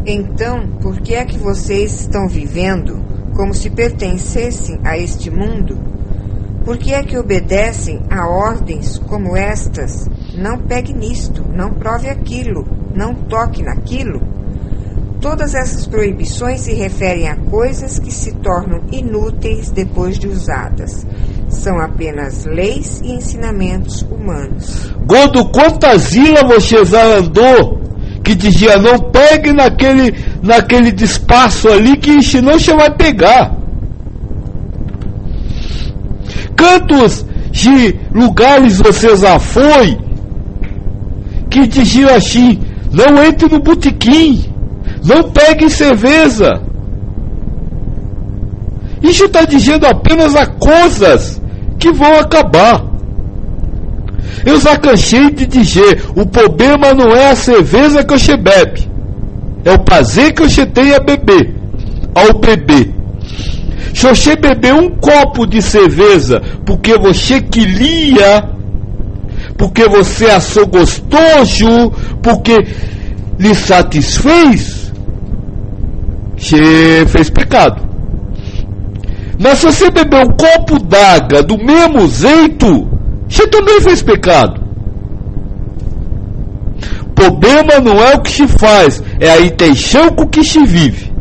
Então, por que é que vocês estão vivendo como se pertencessem a este mundo? Por que é que obedecem a ordens como estas? Não pegue nisto, não prove aquilo, não toque naquilo. Todas essas proibições se referem a coisas que se tornam inúteis depois de usadas. São apenas leis e ensinamentos humanos. Gordo, quantas ilhas você já andou que dizia não pegue naquele despaço ali que senão você vai pegar? Quantos de lugares você já foi que diziam assim, não entre no botequim, não pegue cerveja? Isso está dizendo apenas a coisas que vão acabar. Eu já cansei de dizer, o problema não é a cerveja que você bebe, é o prazer que você tem a beber, ao beber. Se você beber um copo de cerveja porque você queria, porque você achou gostoso, porque lhe satisfez, você fez pecado. Mas se você beber um copo d'água do mesmo jeito, você também fez pecado. O problema não é o que se faz, é a intenção com que se vive.